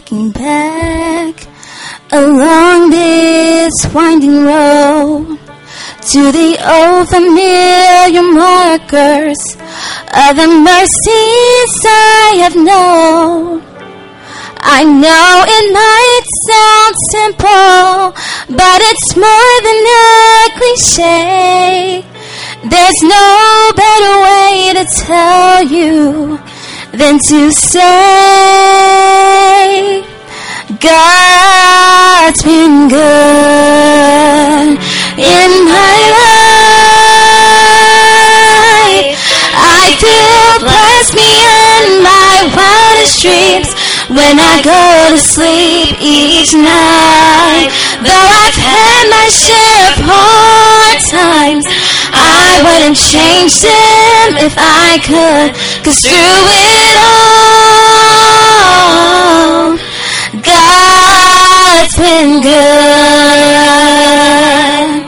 looking back along this winding road to the old familiar markers of the mercies I have known. I know it might sound simple, but it's more than a cliche. There's no better way to tell you than to say God's been good in my life. I feel blessed beyond my wildest dreams when I go to sleep each night. Though I've had my share of hard times, I wouldn't change them if I could, 'cause through it all, God's been good.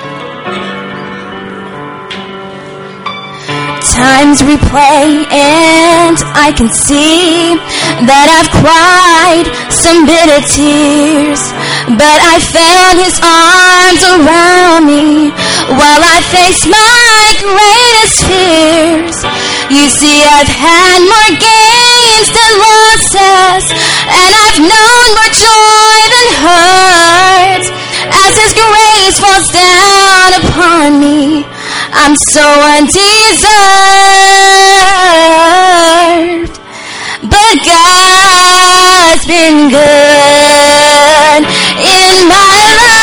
Times replay and I can see that I've cried some bitter tears, but I felt His arms around me while I faced my greatest fears. You see, I've had more gains than losses, and I've known more joy than hurt. As His grace falls down upon me, I'm so undeserved. But God's been good in my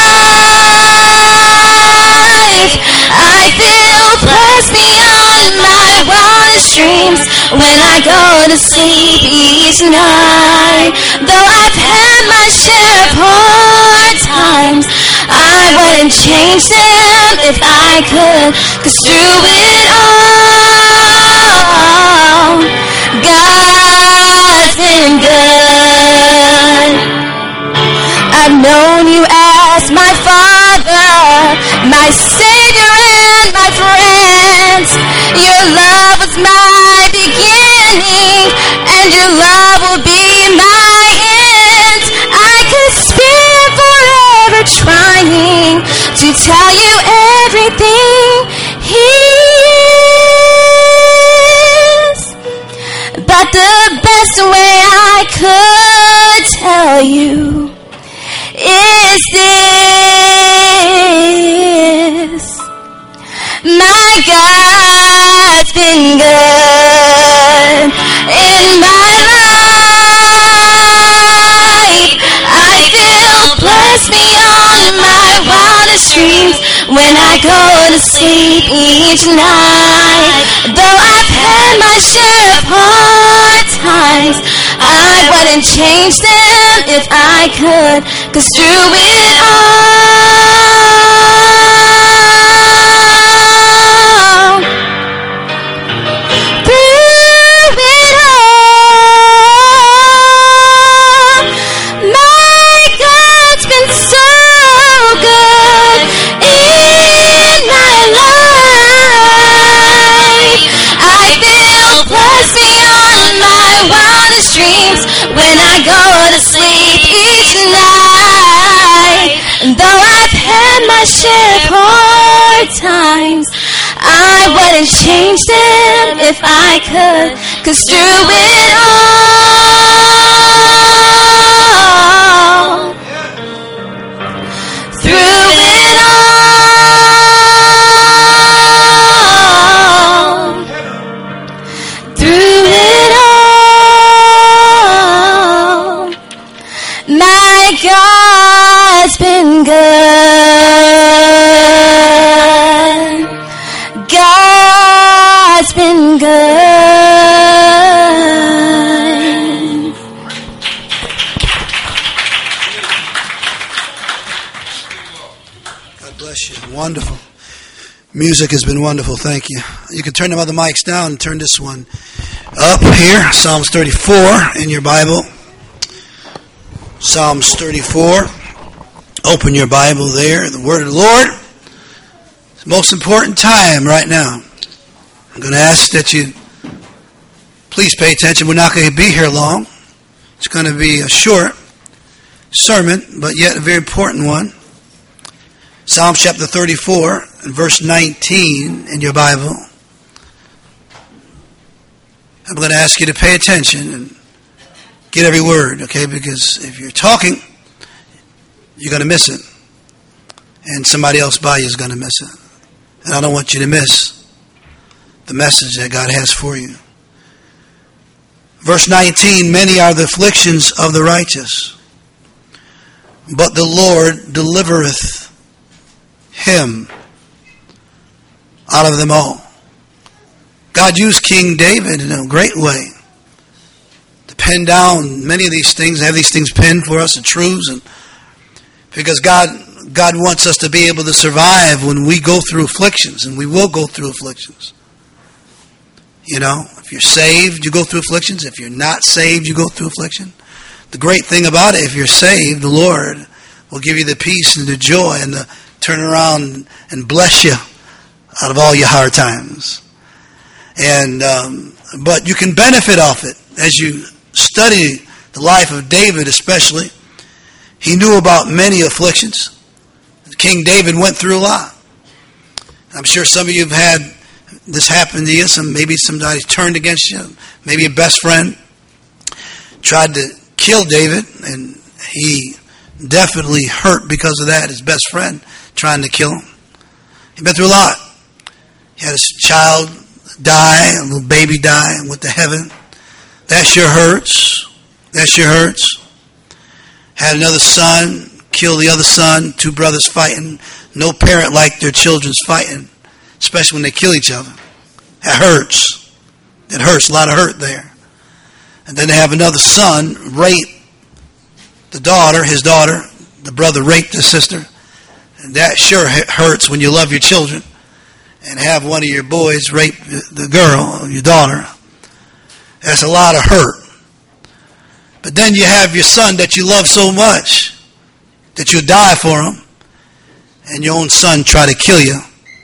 life. I feel blessed beyond my wildest dreams when I go to sleep each night. Though I've had my share of hard times, I wouldn't change them if I could, 'cause through it all, God's been good. I've known You as my Father, my Savior and my friend. Your love was my beginning, and Your love will be my end. I could spend forever trying to tell You everything He is, but the best way I could tell You is this: my God's been good in my life. I feel blessed beyond my wildest dreams when I go to sleep each night. Though I've had my share of hard times, I wouldn't change them if I could, 'cause through it all, my God's been so good in my life. I feel blessed beyond my wildest dreams when I go to sleep each night. And though I've had my share of hard times, I wouldn't change them if I could, 'cause through it all, through it all, through it all, my God's been good. God's been good. God bless you. Wonderful. Music has been wonderful. Thank you. You can turn them other mics down and turn this one up here. Psalms 34 in your Bible. Psalms 34. Open your Bible there. The Word of the Lord. It's the most important time right now. I'm going to ask that you please pay attention. We're not going to be here long. It's going to be a short sermon, but yet a very important one. Psalm chapter 34 and verse 19 in your Bible. I'm going to ask you to pay attention and get every word, okay? Because if you're talking, you're going to miss it. And somebody else by you is going to miss it. And I don't want you to miss the message that God has for you. Verse 19, many are the afflictions of the righteous, but the Lord delivereth him out of them all. God used King David in a great way to pen down many of these things, have these things penned for us, the truths, and because God wants us to be able to survive when we go through afflictions, and we will go through afflictions. You know, if you're saved, you go through afflictions. If you're not saved, you go through affliction. The great thing about it, if you're saved, the Lord will give you the peace and the joy and the turn around and bless you out of all your hard times. And but you can benefit off it as you study the life of David, especially. He knew about many afflictions. King David went through a lot. I'm sure some of you have had this happen to you. Maybe somebody turned against you. Maybe a best friend tried to kill David, and he definitely hurt because of that. His best friend trying to kill him. He'd been through a lot. He had his child die, a little baby die, and went to heaven. That sure hurts. That sure hurts. Had another son, killed the other son, two brothers fighting. No parent liked their children's fighting, especially when they kill each other. That hurts. It hurts. A lot of hurt there. And then they have another son rape the daughter, his daughter. The brother raped his sister. And that sure hurts when you love your children and have one of your boys rape the girl, your daughter. That's a lot of hurt. But then you have your son that you love so much that you'll die for him, and your own son try to kill you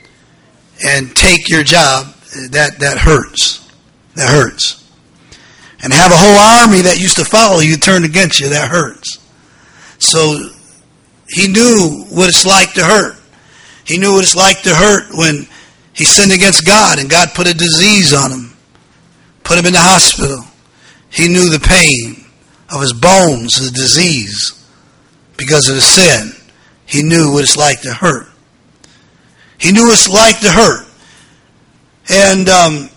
and take your job. That hurts. That hurts. And have a whole army that used to follow you turn against you. That hurts. So he knew what it's like to hurt. He knew what it's like to hurt when he sinned against God and God put a disease on him, put him in the hospital. He knew the pain of his bones, the disease, because of the sin. He knew what it's like to hurt. He knew what it's like to hurt. And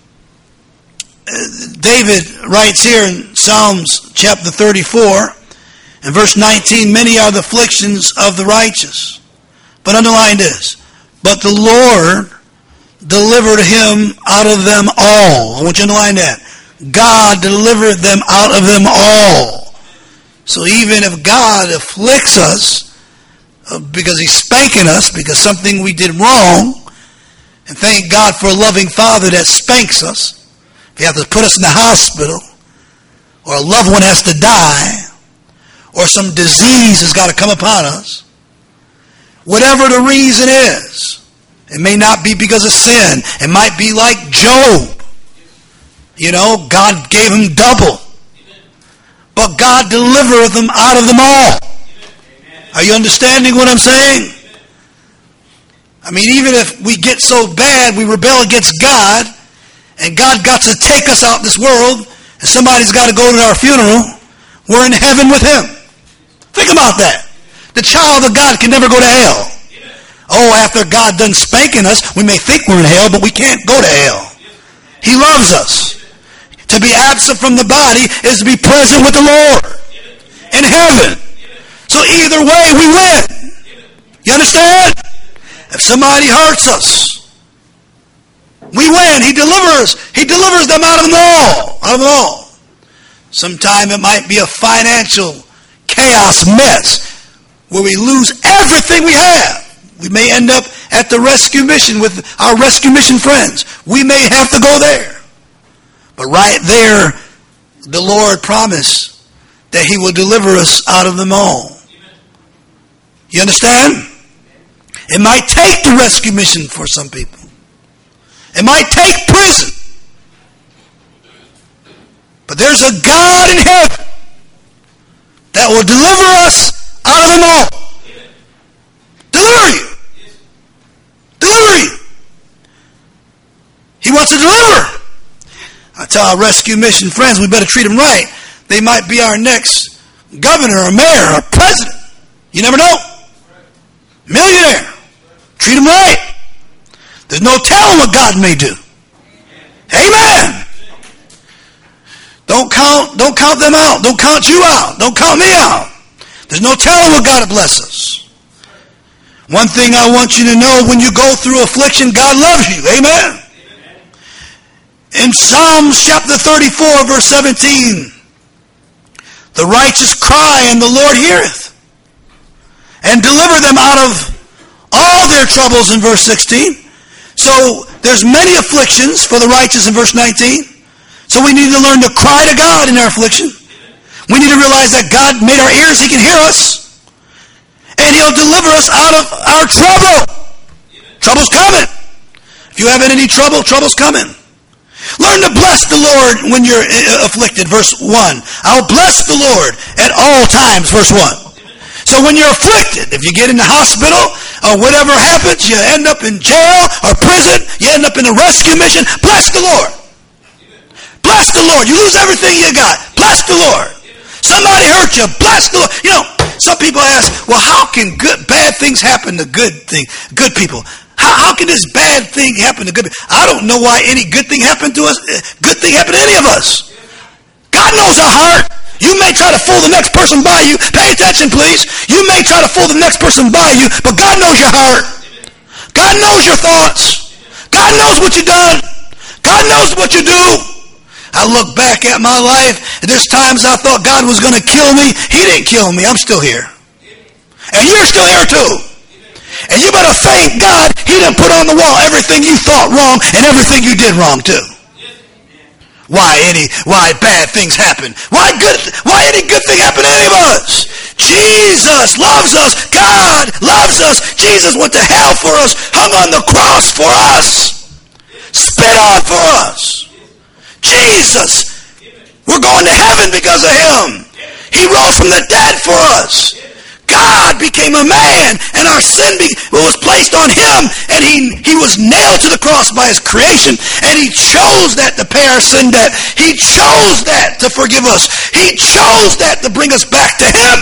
David writes here in Psalms chapter 34 and verse 19, many are the afflictions of the righteous. But underline this, but the Lord delivered him out of them all. I want you to underline that. God delivered them out of them all. So even if God afflicts us because he's spanking us because something we did wrong, and thank God for a loving Father that spanks us. If he has to put us in the hospital, or a loved one has to die, or some disease has got to come upon us, whatever the reason is, it may not be because of sin. It might be like Job. You know, God gave him double. But God delivereth them out of them all. Are you understanding what I'm saying? I mean, even if we get so bad, we rebel against God, and God got to take us out of this world, and somebody's got to go to our funeral, we're in heaven with him. Think about that. The child of God can never go to hell. Oh, after God done spanking us, we may think we're in hell, but we can't go to hell. He loves us. To be absent from the body is to be present with the Lord in heaven. So either way, we win. You understand? If somebody hurts us, we win. He delivers. He delivers them out of them all. Out of them all. Sometime it might be a financial chaos mess where we lose everything we have. We may end up at the rescue mission with our rescue mission friends. We may have to go there. But right there, the Lord promised that he will deliver us out of them all. You understand? It might take the rescue mission for some people. It might take prison. But there's a God in heaven that will deliver us out of them all. Deliver you. Deliver you. He wants to deliver. I tell our rescue mission friends, we better treat them right. They might be our next governor or mayor or president. You never know. Millionaire. Treat them right. There's no telling what God may do. Amen. Don't count them out. Don't count you out. Don't count me out. There's no telling what God will bless us. One thing I want you to know, when you go through affliction, God loves you. Amen. In Psalms chapter 34, verse 17, the righteous cry and the Lord heareth, and deliver them out of all their troubles in verse 16. So there's many afflictions for the righteous in verse 19. So we need to learn to cry to God in our affliction. We need to realize that God made our ears, He can hear us. And He'll deliver us out of our trouble. Trouble's coming. If you have any trouble, trouble's coming. Learn to bless the Lord when you're afflicted. Verse 1. I'll bless the Lord at all times. Verse 1. So when you're afflicted, if you get in the hospital or whatever happens, you end up in jail or prison, you end up in a rescue mission, bless the Lord. Bless the Lord. You lose everything you got. Bless the Lord. Somebody hurt you. Bless the Lord. You know, some people ask, well, how can bad things happen to good people? How can this bad thing happen to good people? I don't know why any good thing happened to us. Good thing happened to any of us. God knows our heart. You may try to fool the next person by you. Pay attention, please. You may try to fool the next person by you, but God knows your heart. God knows your thoughts. God knows what you've done. God knows what you do. I look back at my life, and there's times I thought God was going to kill me. He didn't kill me. I'm still here. And you're still here too. And you better thank God He didn't put on the wall everything you thought wrong and everything you did wrong too. Why bad things happen? Why any good thing happen to any of us? Jesus loves us. God loves us. Jesus went to hell for us, hung on the cross for us, spit on for us. Jesus, we're going to heaven because of Him. He rose from the dead for us. God became a man, and our sin was placed on Him, and he was nailed to the cross by His creation, and He chose that to pay our sin debt. He chose that to forgive us. He chose that to bring us back to Him.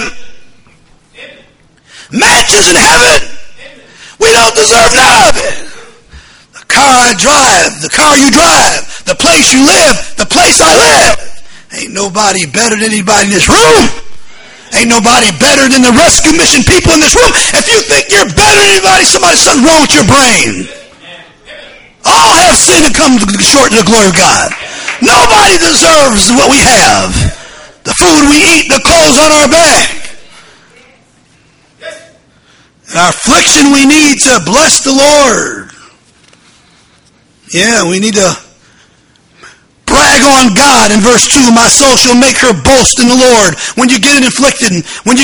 Mansions in heaven. We don't deserve none of it. The car I drive, the car you drive, the place you live, the place I live. Ain't nobody better than anybody in this room. Ain't nobody better than the rescue mission people in this room. If you think you're better than anybody, something wrong with your brain. All have sinned and come short of the glory of God. Nobody deserves what we have. The food we eat, the clothes on our back. In our affliction, we need to bless the Lord. Yeah, we need to brag on God in verse 2. My soul shall make her boast in the Lord. When you get an affliction,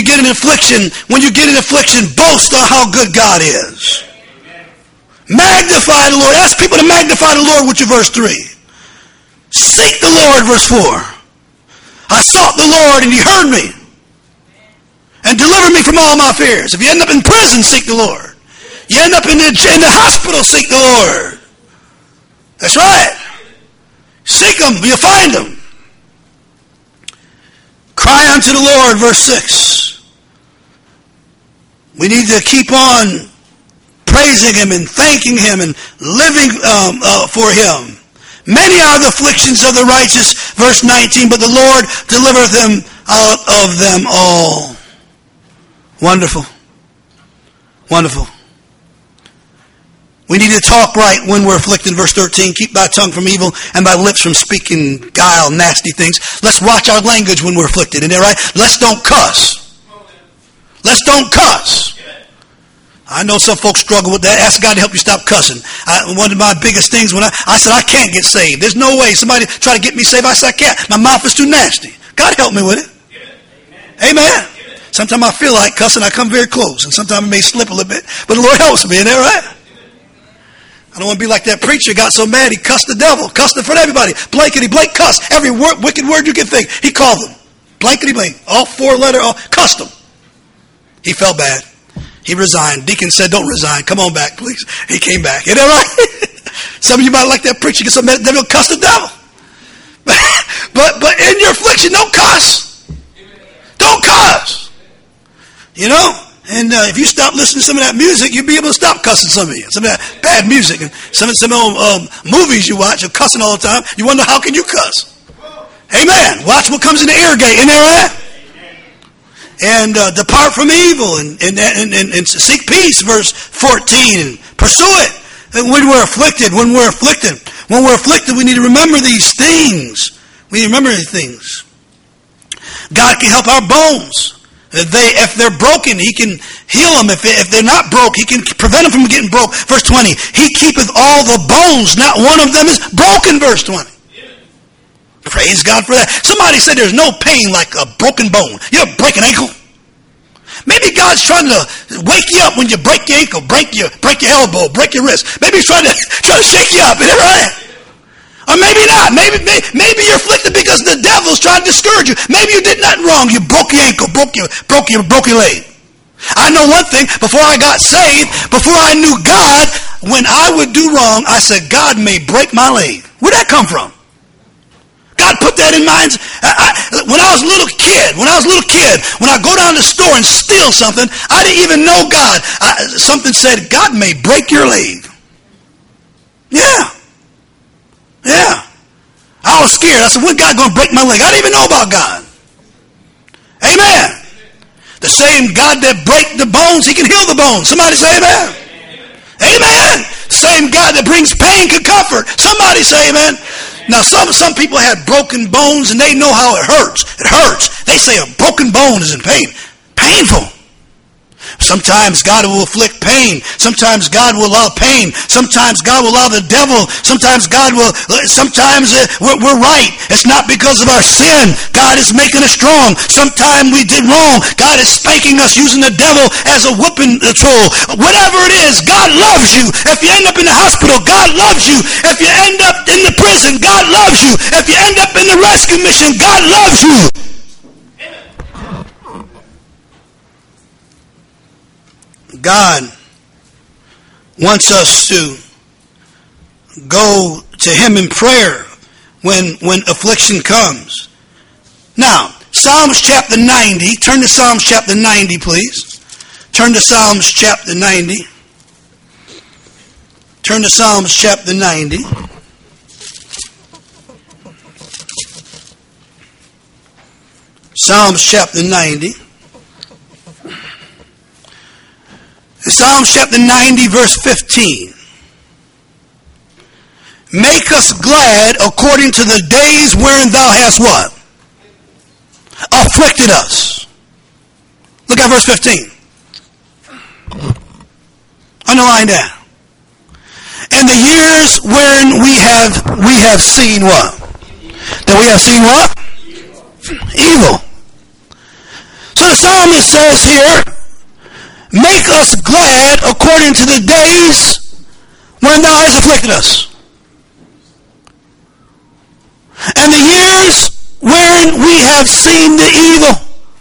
boast on how good God is. Magnify the Lord. Ask people to magnify the Lord with your verse 3. Seek the Lord, verse 4. I sought the Lord and He heard me and delivered me from all my fears. If you end up in prison, seek the Lord. You end up in the hospital, seek the Lord. That's right. Seek Him, you'll find Him. Cry unto the Lord, verse 6. We need to keep on praising Him and thanking Him and living for Him. Many are the afflictions of the righteous, verse 19, but the Lord delivereth them out of them all. Wonderful. Wonderful. We need to talk right when we're afflicted. Verse 13, keep thy tongue from evil and thy lips from speaking guile, nasty things. Let's watch our language when we're afflicted. Isn't that right? Let's don't cuss. Let's don't cuss. I know some folks struggle with that. Ask God to help you stop cussing. One of my biggest things when I said I can't get saved. There's no way. Somebody try to get me saved. I said I can't. My mouth is too nasty. God help me with it. Amen. Sometimes I feel like cussing. I come very close. And sometimes I may slip a little bit. But the Lord helps me. Isn't that right? I don't want to be like that preacher got so mad he cussed the devil, cussed in front of everybody. Blankety Blake cussed. Every wicked word you can think, he called them. blankety blank, all 4 letter, all custom. He felt bad. He resigned. Deacon said, don't resign. Come on back, please. He came back. Isn't that right? Some of you might like that preacher because they don't cuss the devil. But in your affliction, don't cuss. Don't cuss. You know? And if you stop listening to some of that music, you'll be able to stop cussing some of you. Some of that bad music. And some old movies you watch are cussing all the time. You wonder, how can you cuss? Amen. Watch what comes in the ear gate. Isn't that right? And depart from evil and seek peace, verse 14, and pursue it. And when we're afflicted, we need to remember these things. We remember these things. God can help our bones. If they're broken, He can heal them. If they're not broke, He can prevent them from getting broke. Verse 20, He keepeth all the bones, not one of them is broken, verse 20. Praise God for that. Somebody said there's no pain like a broken bone. You ever break an ankle? Maybe God's trying to wake you up when you break your ankle, break your elbow, break your wrist. Maybe He's trying to shake you up. Isn't that right? Or maybe not. Maybe you're afflicted because the devil's trying to discourage you. Maybe you did nothing wrong. You broke your ankle, broke your leg. I know one thing. Before I got saved, before I knew God, when I would do wrong, I said, God may break my leg. Where'd that come from? God put that in mind. When I was a little kid, when I go down to the store and steal something, I didn't even know God. Something said, God may break your leg. Yeah. I was scared. I said, when God going to break my leg? I didn't even know about God. Amen. The same God that break the bones, He can heal the bones. Somebody say amen. Amen. Same God that brings pain can comfort. Somebody say amen. Now, some people had broken bones and they know how it hurts. It hurts. They say a broken bone is in pain. Painful. Sometimes God will afflict pain. Sometimes God will allow pain. Sometimes God will allow the devil. Sometimes we're right. It's not because of our sin. God is making us strong. Sometimes we did wrong. God is spanking us using the devil as a whooping tool. Whatever it is, God loves you. If you end up in the hospital, God loves you. If you end up in the prison, God loves you. If you end up in the rescue mission, God loves you. God wants us to go to Him in prayer when affliction comes. Now, Psalms chapter 90. Turn to Psalms chapter 90, please. Turn to Psalms chapter 90. Turn to Psalms chapter 90. Psalms chapter 90. Psalms chapter 90, verse 15. Make us glad according to the days wherein thou hast what? Afflicted us. Look at verse 15. Underline that. And the years wherein we have seen what? That we have seen what? Evil. So the psalmist says here, make us glad according to the days when thou hast afflicted us. And the years wherein we have seen the evil.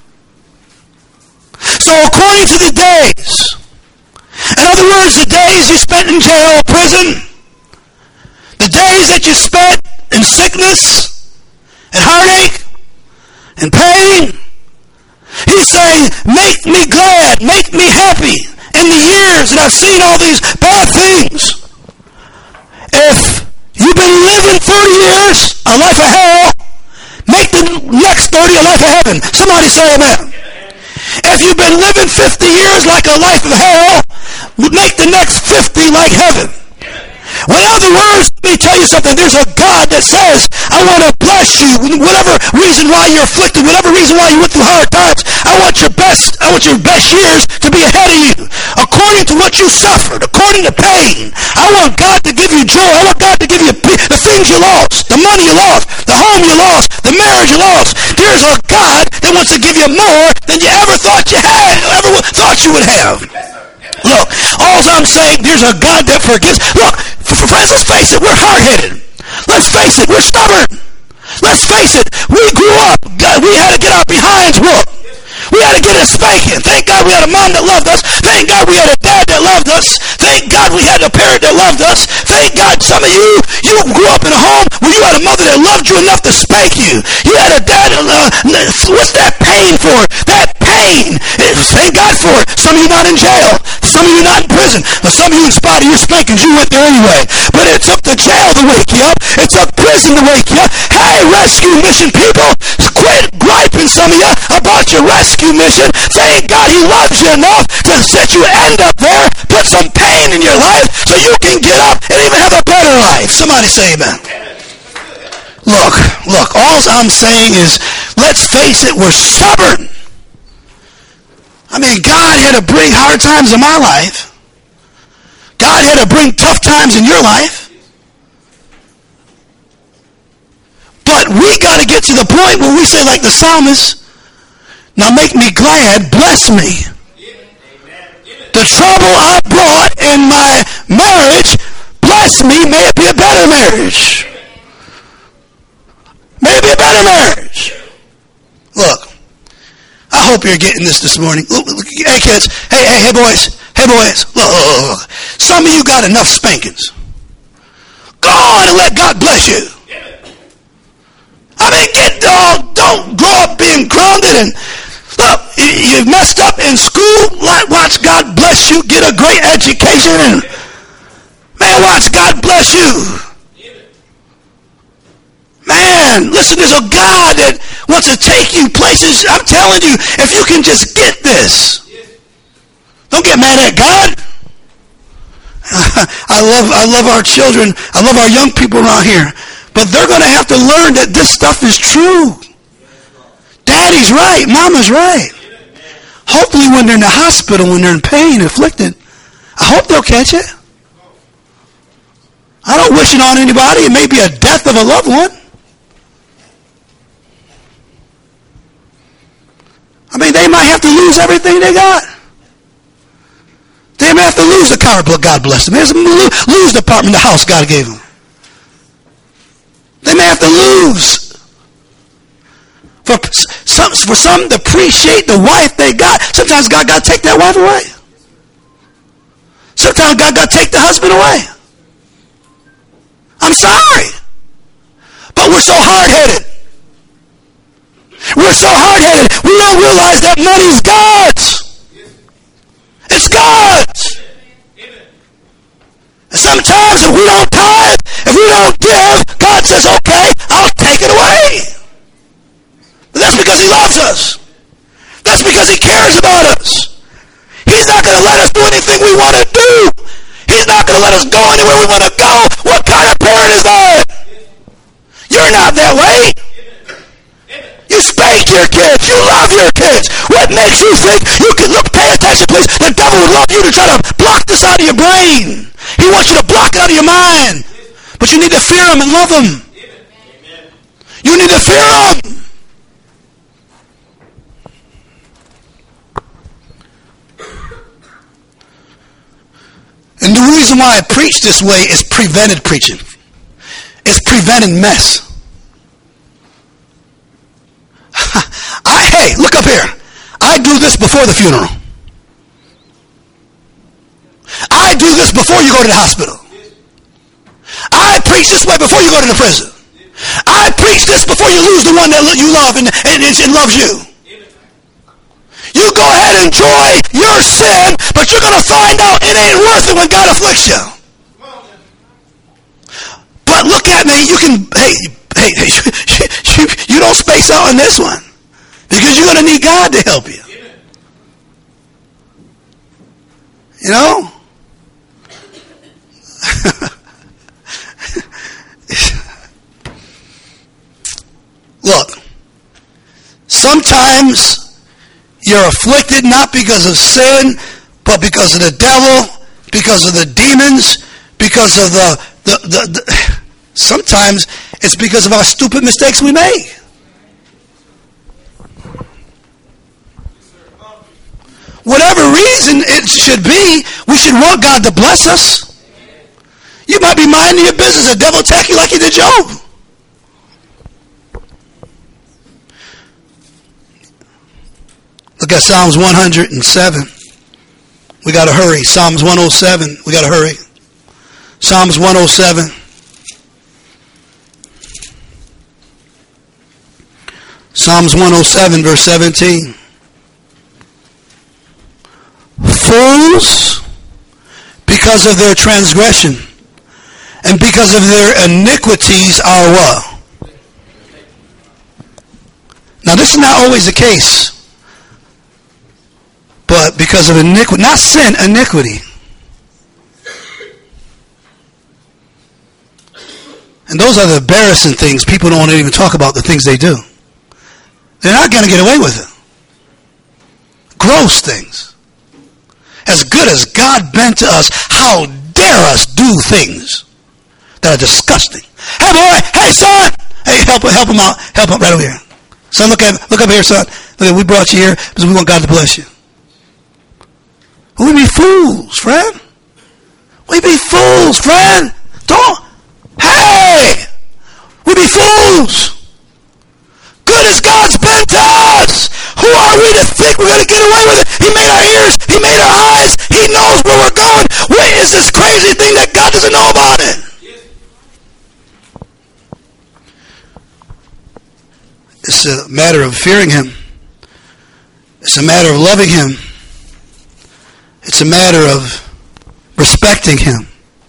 So according to the days, in other words, the days you spent in jail or prison, the days that you spent in sickness and heartache and pain, He's saying, make me glad, make me happy in the years that I've seen all these bad things. If you've been living 30 years, a life of hell, make the next 30 a life of heaven. Somebody say amen. If you've been living 50 years like a life of hell, make the next 50 like heaven. Well, in other words, let me tell you something. There's a God that says, I want to bless you. Whatever reason why you're afflicted, whatever reason why you went through hard times, I want your best years to be ahead of you. According to what you suffered, according to pain, I want God to give you joy. I want God to give you the things you lost, the money you lost, the home you lost, the marriage you lost. There's a God that wants to give you more than you ever thought you had, ever thought you would have. Look, all I'm saying, there's a God that forgives. Look, friends, let's face it, we're hard-headed. Let's face it, we're stubborn. Let's face it, we grew up, we had to get our a spanking. Thank God we had a mom that loved us. Thank God we had a dad that loved us. Thank God we had a parent that loved us. Thank God some of you grew up in a home where you had a mother that loved you enough to spank you. You had a dad, what's that pain for? That pain. Thank God for it. Some of you not in jail. Some of you not in prison. But some of you, in spite of your spankings, you went there anyway. But it took the jail to wake you up. It took prison to wake you up. Hey, rescue mission people, quit griping, some of you, about your rescue mission. Thank God he loves you enough to let you end up there, put some pain in your life so you can get up and even have a better life. Somebody say amen. Look, all I'm saying is, let's face it, we're stubborn. I mean, God had to bring hard times in my life. God had to bring tough times in your life. But we got to get to the point where we say, like the psalmist, now make me glad, bless me. The trouble I brought in my marriage, bless me, may it be a better marriage. May it be a better marriage. Look, I hope you're getting this morning. Look, hey kids, hey boys, look. Some of you got enough spankings. Go on and let God bless you. I mean, don't grow up being grounded and look, you messed up in school, watch God bless you, get a great education, and man, watch God bless you. Man, listen, there's a God that wants to take you places. I'm telling you, if you can just get this. Don't get mad at God. I love our children. I love our young people around here. But they're going to have to learn that this stuff is true. Daddy's right. Mama's right. Hopefully when they're in the hospital, when they're in pain, afflicted, I hope they'll catch it. I don't wish it on anybody. It may be a death of a loved one. I mean, they might have to lose everything they got. They may have to lose the car, but God bless them. They may have to lose the apartment, the house God gave them. They may have to lose. For some to appreciate the wife they got, sometimes God got to take that wife away. Sometimes God got to take the husband away. I'm sorry. But we're so hard-headed. We're so hard-headed. We don't realize that money's God's. It's God's. And sometimes if we don't tithe, if we don't give, God says, okay, I'll take it away. But that's because he loves us. That's because he cares about us. He's not going to let us do anything we want to do. He's not going to let us go anywhere we want to go. What kind of parent is that? You're not that way. You spank your kids. You love your kids. What makes you think you can look, pay attention, please. The devil would love you to try to block this out of your brain. He wants you to block it out of your mind. But you need to fear him and love him. You need to fear him. And the reason why I preach this way is prevented preaching. It's prevented mess. Hey, look up here. I do this before the funeral. I do this before you go to the hospital. I preach this way before you go to the prison. I preach this before you lose the one that you love and loves you. You go ahead and enjoy your sin, but you're going to find out it ain't worth it when God afflicts you. But look at me. You can, you don't space out on this one. Because you're going to need God to help you. You know? Look, sometimes you're afflicted not because of sin, but because of the devil, because of the demons, because of the sometimes it's because of our stupid mistakes we make. Whatever reason it should be, we should want God to bless us. You might be minding your business. The devil attack you like he did Job. Look at Psalms 107. We got to hurry. Psalms 107. We got to hurry. Psalms 107. Psalms 107, verse 17. Fools, because of their transgression and because of their iniquities, are what? Now, this is not always the case. But because of iniquity, not sin, iniquity. And those are the embarrassing things. People don't want to even talk about the things they do. They're not going to get away with it. Gross things. As good as God been to us, how dare us do things that are disgusting. Hey boy, hey son, hey help him out, help him right over here. Son, look up here, son. Look, we brought you here because we want God to bless you. We be fools, friend. We be fools, friend. Hey! We be fools. Good as God's been to us. Who are we to think we're going to get away with it? He made our ears. He made our eyes. He knows where we're going. What is this crazy thing that God doesn't know about it? It's a matter of fearing Him. It's a matter of loving Him. It's a matter of respecting Him.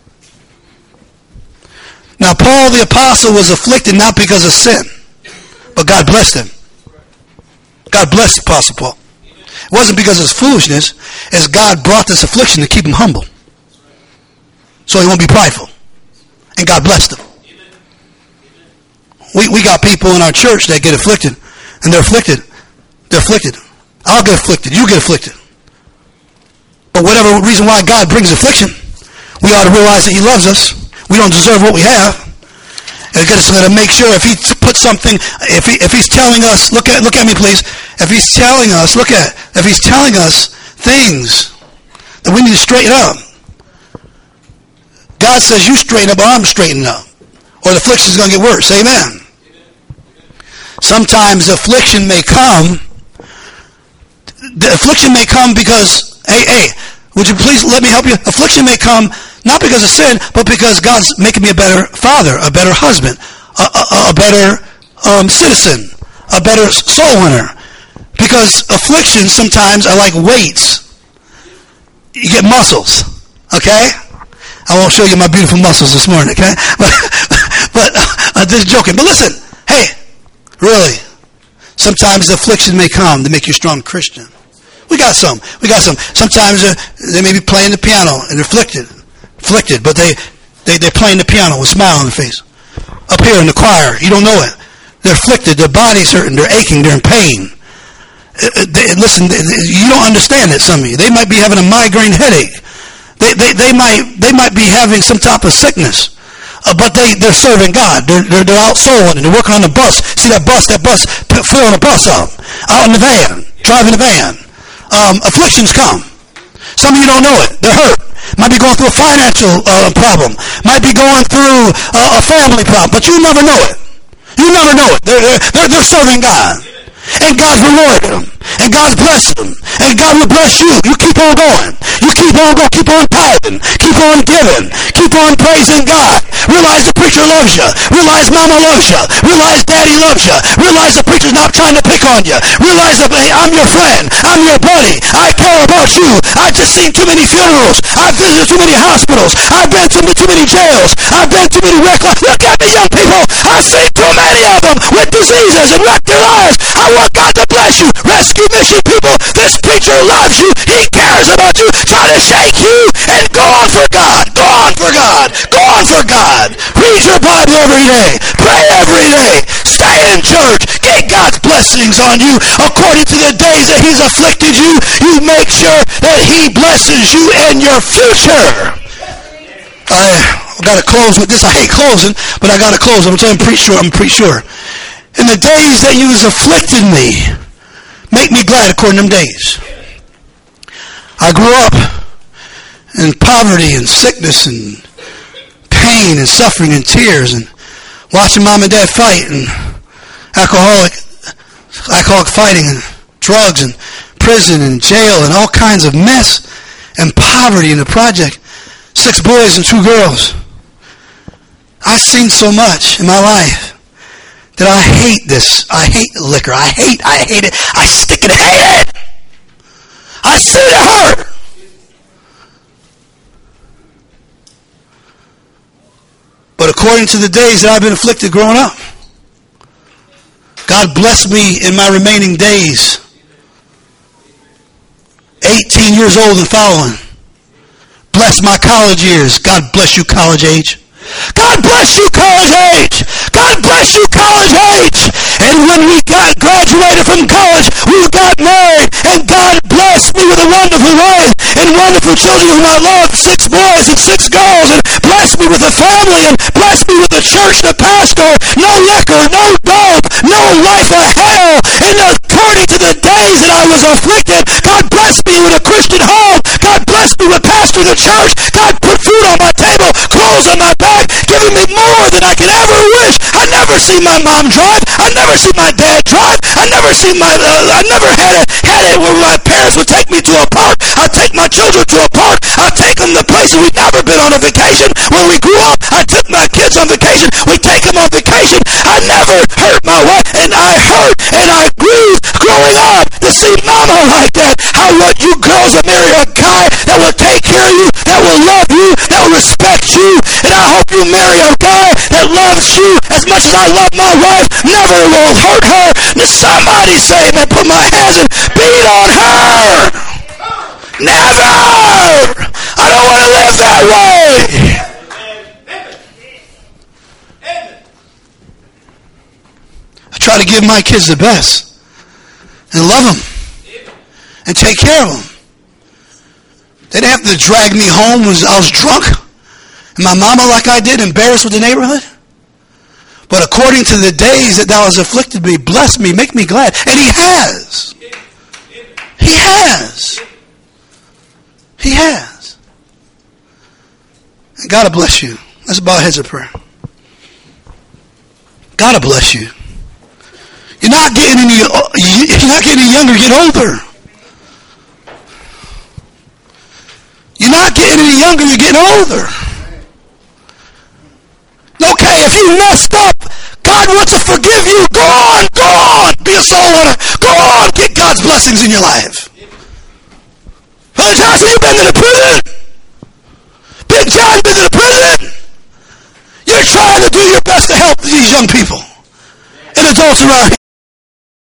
Now, Paul the apostle was afflicted not because of sin, but God blessed him. God blessed the apostle Paul. It wasn't because of his foolishness, as God brought this affliction to keep him humble. So he won't be prideful. And God blessed him. We got people in our church that get afflicted, and they're afflicted. They're afflicted. I'll get afflicted. You get afflicted. But whatever reason why God brings affliction, we ought to realize that He loves us. We don't deserve what we have. And got to make sure if He puts something, if He's telling us, look at me please. If He's telling us, if He's telling us things that we need to straighten up, God says you straighten up or I'm straightening up, or the affliction is going to get worse. Amen. Sometimes affliction may come. The affliction may come because, hey, would you please let me help you? Affliction may come not because of sin, but because God's making me a better father, a better husband, a better citizen, a better soul winner. Because afflictions sometimes are like weights. You get muscles, okay? I won't show you my beautiful muscles this morning, okay? But just joking. But listen, hey, really, sometimes the affliction may come to make you a strong Christian. We got some. Sometimes they may be playing the piano and they're afflicted, but they're playing the piano with a smile on their face. Up here in the choir, you don't know it. They're afflicted. Their body's hurting. They're aching. They're in pain. Listen, you don't understand it. Some of you, they might be having a migraine headache. They might be having some type of sickness. But they're serving God. They're out soul winning. They're working on the bus. See that bus filling a bus up out in the van, driving the van. Afflictions come. Some of you don't know it. They're hurt. Might be going through a financial problem. Might be going through a family problem. But you never know it. You never know it. They're serving God. And God's rewarded them. And God's blessed them. And God will bless you. You keep on going. You keep on going. Keep on tithing. Keep on giving. Keep on praising God. Realize the preacher loves you. Realize mama loves you. Realize daddy loves you. Realize the preacher's not trying to pick on you. Realize that, hey, I'm your friend. I'm your buddy. I care about you. I've just seen too many funerals. I've visited too many hospitals. I've been to too many jails. I've been to too many wrecks. Look at me, young people. I've seen too many of them with diseases and wrecked their lives. I want God to bless you. Rescue mission people. This preacher loves you. He cares about you. Try to shake you and go on for God. Go on for God. Go on for God. Read your Bible every day. Pray every day. Stay in church. Get God's blessings on you. According to the days that He's afflicted you, you make sure that He blesses you in your future. I got to close with this. I hate closing, but I got to close. I'm pretty sure. In the days that you was afflicted me, make me glad according to them days. I grew up in poverty and sickness and pain and suffering and tears and watching mom and dad fight and alcoholic fighting and drugs and prison and jail and all kinds of mess and poverty in the project. 6 boys and 2 girls. I've seen so much in my life that I hate this. I hate liquor. I hate it. I stick and hate it. I see it hurt. But according to the days that I've been afflicted growing up, God blessed me in my remaining days. 18 years old and following. Bless my college years. God bless you, college age. God bless you, college age. God bless you, college age. And when we graduated from college, we got married, and God blessed me with a wonderful wife and wonderful children whom I loved, 6 boys and 6 girls, and blessed me with a family, and blessed me with a church and a pastor. No liquor, no dope, no life of hell. And according to the days that I was afflicted, God blessed me with a Christian home. God blessed me with pastor of the church. God put food on my table, clothes on my back, giving me more than I could ever wish. I never seen my mom drive. I never seen my dad drive. I never had it where my parents would take me to a park. I'd take my children to a park. I'd take them to places we'd never been on a vacation. When we grew up, I took my kids on vacation. We take them on vacation. I never hurt my wife, and I hurt and I grieved growing up to see mama like that. How what you girls will marry a guy that will take care of you, that will love you, that will respect you. And I hope you marry a guy that loves you as much as I love my wife, never will hurt her. And somebody say, man, put my hands and beat on her. Never. I don't want to live that way. I try to give my kids the best and love them and take care of them. They didn't have to drag me home when I was drunk and my mama like I did, embarrassed with the neighborhood. But according to the days that thou hast afflicted me, bless me, make me glad. And he has. He has. He has. And God will bless you. Let's bow our heads in prayer. God will bless you. You're not getting any younger, get older. You're not getting any younger, you're getting older. Okay, if you messed up, God wants to forgive you. Go on, be a soul winner. Go on, get God's blessings in your life. Brother Johnson, you've been to the prison. Big John, been to the prison. You're trying to do your best to help these young people.